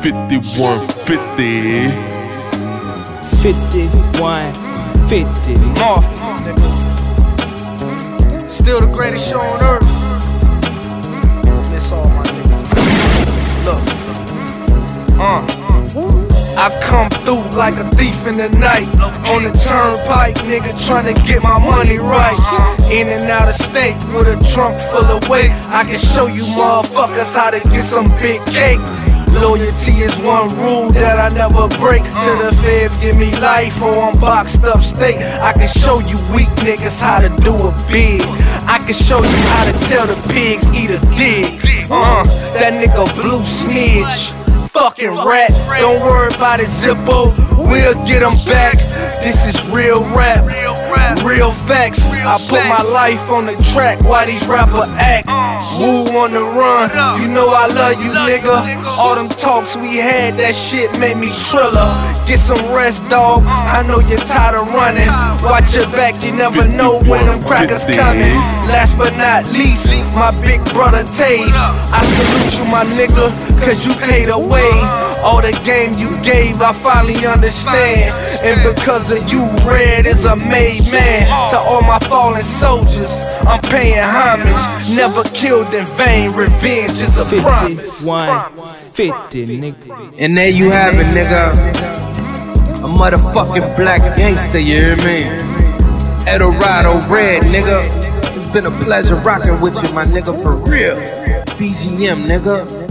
5150. 5150. Mafia, nigga. Still the greatest show on earth. Miss all my niggas. Look. I come through like a thief in the night. On the turnpike, nigga, tryna get my money right. In and out of state with a trunk full of weight. I can show you motherfuckers how to get some big cake. Loyalty is one rule that I never break. Till the feds give me life or I'm boxed up state. I can show you weak niggas how to do it big. I can show you how to tell the pigs eat a dig. That nigga blue snitch, fucking rat. Don't worry about it, Zippo, we'll get him back. This is real rap, real facts. I put my life on the track while these rappers act. Woo on the run, you know I love you, nigga. All them talks we had, that shit made me triller. Get some rest, dog, I know you're tired of running. Watch your back, you never know when them crackers coming. Last but not least, my big brother Tay. I salute you, my nigga, cause you paid away. All the game you gave, I finally understand. And because of you, Red is a made man. To all my fallen soldiers, I'm paying homage. Never killed in vain, revenge is a promise. 5150, nigga. And there you have it, nigga. A motherfucking black gangster, you hear me? Eldorado Red, nigga. It's been a pleasure rocking with you, my nigga, for real. BGM, nigga.